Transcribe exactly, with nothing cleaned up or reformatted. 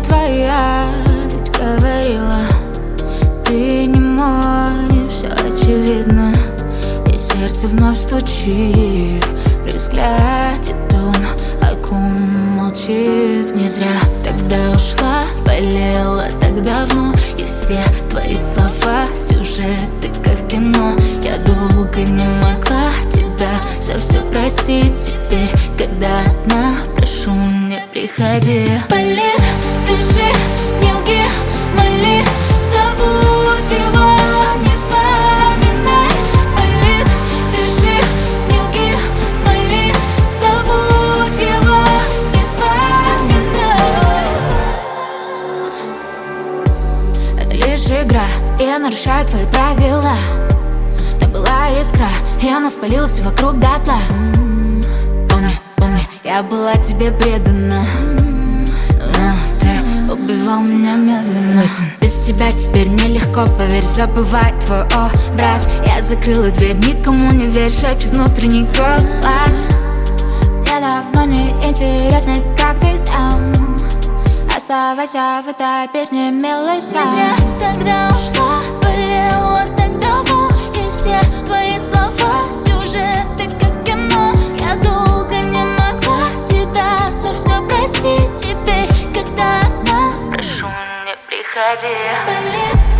твоя, ведь говорила, ты не мой, все очевидно. И сердце вновь стучит при взгляде том, о ком молчит. Не зря тогда ушла, болела так давно. И все твои слова, сюжеты как в кино. Я долго не могла тебя за все простить. Теперь, когда одна, прошу, не приходи. Болит, дыши, не лги, моли, забудь его, не вспоминай. Болит, дыши, не лги, моли, забудь его, не вспоминай. Это лишь игра, я нарушаю твои правила. Но была искра, и она спалила все вокруг дотла. Помни, помни, я была тебе предана, но ты убивал меня медленно. Без тебя теперь нелегко, поверь, забывать твой образ. Я закрыла дверь, никому не верь, шепчет внутренний голос. Мне давно не интересно, как ты там. Оставайся в этой песне, милый сам. Не зря тогда ушла, болела так давно. И все твои слова, сюжеты как в кино. Я долго не могла тебя за все простить. Теперь, когда одна, прошу, не приходи. Болит,